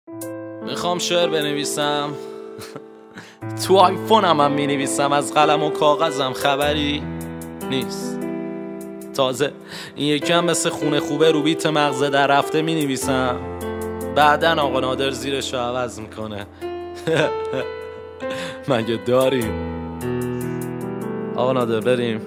میخوام شعر بنویسم تو آیفونم هم مینویسم، از قلم و کاغذم خبری نیست. تازه این یکی هم مثل خونه خوبه رو بیت مغزه در رفته مینویسم، بعدن آقا نادر زیرشو عوض میکنه. مگه داریم؟ آقا نادر بریم.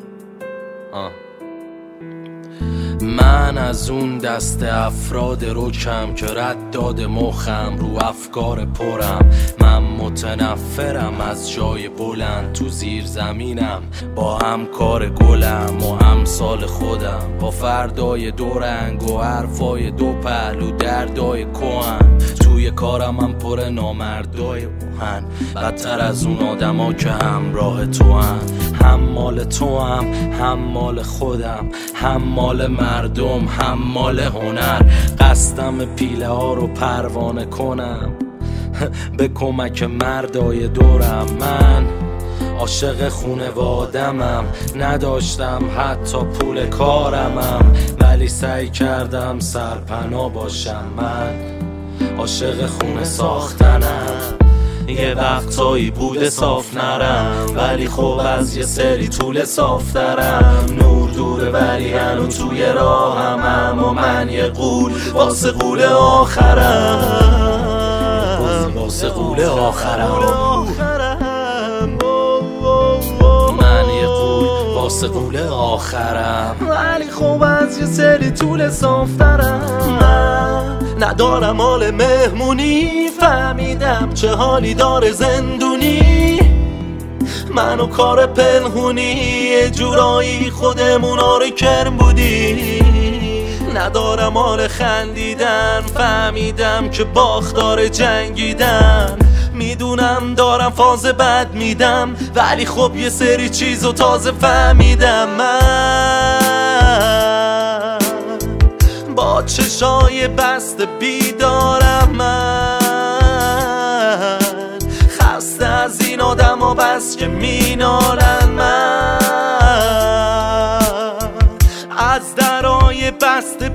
من از اون دست افراد رکم که رد داده مخم رو افکار پرم. من متنفرم از جای بلند، تو زیر زمینم با همکار گلم و امثال خودم، با فردای دو رنگ و حرفای دو پهلو دردای کهن. توی کارم من پر نامردای اوهن، بدتر از اون آدما که همراه تو هم مال تو هم مال خودم، هم مال مردم، هم مال هنر. قصدم پیله ها رو پروانه کنم به کمک مردای دورم. من عاشق خونوادمم، نداشتم حتی پول کارمم، ولی سعی کردم سرپناه باشم. من عاشق خونه ساختنم، یه وقتایی بوده صاف نرم، ولی خب از یه سری طول صاف دارم. نور دوره ولی هنو توی راهم، اما من یه قول واسه قول آخرم، واسه قول آخرم. من یه قول واسه قول آخرم، ولی خب از یه سری طول صاف دارم. ندارم حال مهمونی، فهمیدم چه حالی داره زندونی. منو کار پنهونی، یه جورایی خودمون آره کرم بودی. ندارم حال خندیدن، فهمیدم که باختار جنگیدن. میدونم دارم فاز بد میدم، ولی خب یه سری چیزو تازه فهمیدم. من با چشای بسته بیدارم، من خسته از این آدم ها بس که مینالن. من از درای بسته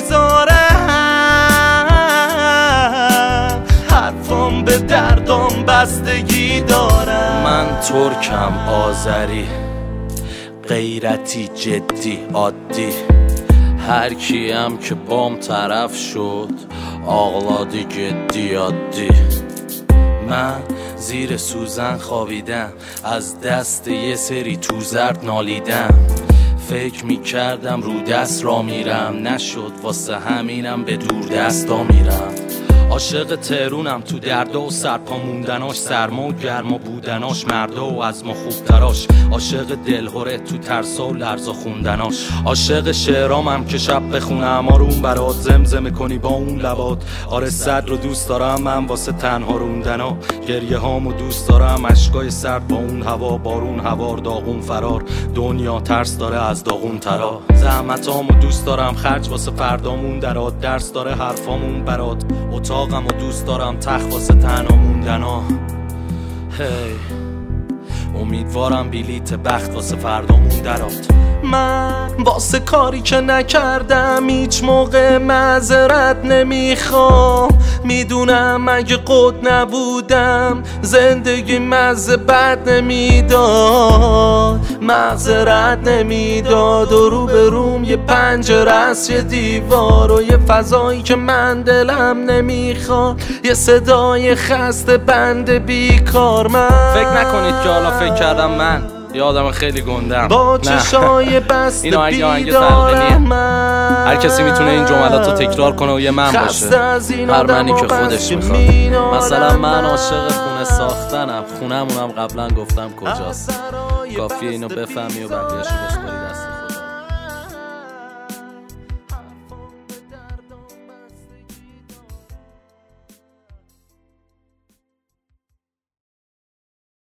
بیزارم، حرفام به دردم بستگی دارم. من ترکم، آذری، غیرتی، جدی، عادی. هر کیم که بام طرف شد آغلادی، جدی، عادی. من زیر سوزن خوابیدم، از دست یه سری تو زرد نالیدم. فکر میکردم رو دست را میرم، نشد، واسه همینم به دور دستا میرم. عاشق تهرونم، تو دردا و سرپا موندناش، سرما و گرما بودناش، مردا و از ما خوبتراش. عاشق دلهوره تو ترسا و لرزا خوندناش. عاشق شعرامم که شب بخونم اما رو اون برات زمزمه کنی با اون لبات. آره صد رو دوست دارم من واسه تنها روندنا، گریه هامو دوست دارم، اشکای سرد با اون هوا، بارون هوار، داغون فرار. دنیا ترس داره از داغون ترا، زحمتامو دوست دارم، خرج واسه فردامون درات. درس داره حرفامون برات، اتاقمو دوست دارم، تخت واسه تنها موندنا. هی امیدوارم بلیت بخت واسه فردامون درات. من واسه کاری که نکردم هیچ موقع معذرت نمیخوام. میدونم اگه قد نبودم زندگی مزه بد نمیداد، معذرت نمیداد. و رو به روم یه پنجره است، یه دیوار و یه فضایی که من دلم نمیخواد، یه صدای خسته بند بیکار. من فکر نکنید که حالا فکر کردم من یه آدم خیلی گندم، با چشای بسته بیدارم. هر کسی میتونه این جملات رو تکرار کنه و یه من باشه، هر منی که خودش میخواد. مثلا من عاشق خونه ساختنم، خونمونم قبلا گفتم کجاست، کافیه اینو بفهمی و بقیه‌شو بسپاری.